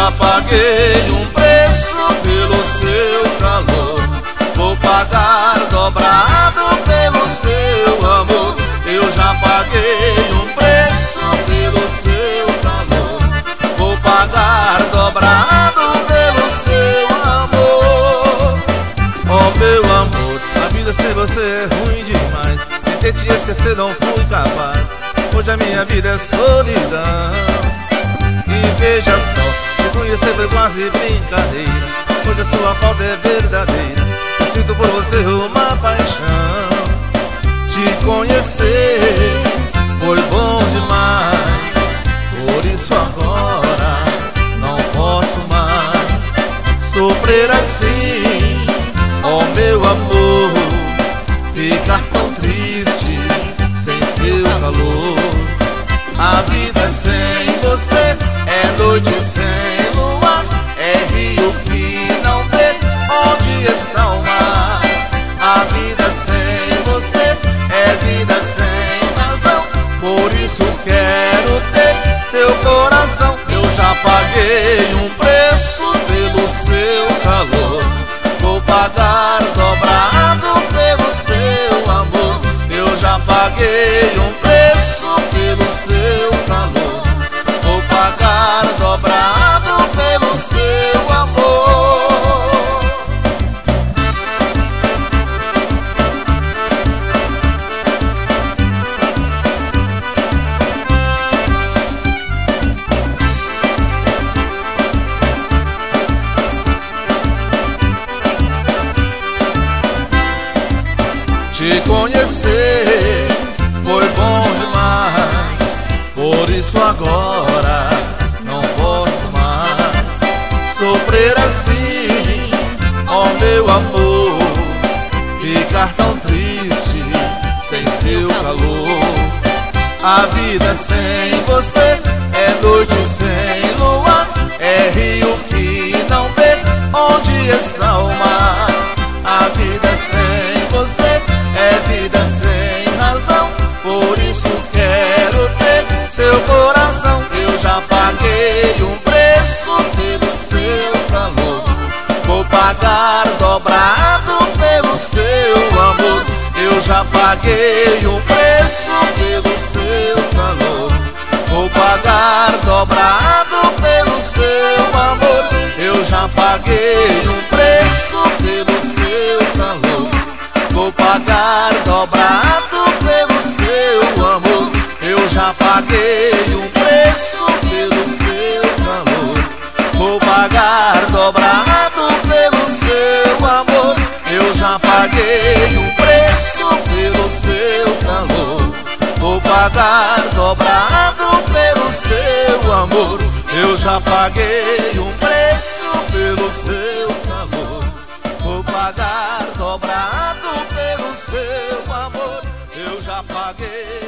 já paguei um preço pelo seu calor. Vou pagar dobrado pelo seu amor. Eu já paguei um preço pelo seu calor. Vou pagar dobrado pelo seu amor. Oh meu amor, a vida sem você é ruim demais. Tentei te esquecer, não fui capaz. Hoje a minha vida é solidão. E veja só, te conhecer foi quase brincadeira. Hoje a sua falta é verdadeira. Eu sinto por você uma paixão. Te conhecer foi bom demais. Por isso agora não posso mais sofrer assim. Oh meu amor, ficar tão triste sem seu calor. A vida sem você é noite sem lua, é rio que não vê onde está o mar. A vida sem você é vida sem razão. Por isso quero ter seu coração. Eu já paguei um preço pelo seu calor. Vou pagar dobrado pelo seu amor. Eu já paguei um preço pelo seu calor. Vou pagar dobrado pelo seu amor. Te conhecer foi bom demais. Por isso agora não posso mais sofrer assim. Oh meu amor, ficar tão triste sem seu calor. A vida sem você é noite sem lua, é rio que não vê onde está o mar. A vida sem você é vida sem razão. Por isso quero ter seu coração. Eu já paguei um preço pelo seu calor. Vou pagar dobrado pelo seu amor. Eu já paguei um preço pelo seu calor. Vou pagar dobrado pelo seu amor. Eu já paguei um preço pelo seu calor. Vou pagar dobrado pelo seu amor. Eu já paguei um preço pelo seu calor. Vou pagar dobrado pelo seu amor. Eu já paguei um preço pelo seu calor. Vou pagar dobrado pelo seu amor. Eu já paguei um preço pelo seu calor. Vou pagar dobrado pelo seu amor. Eu já paguei.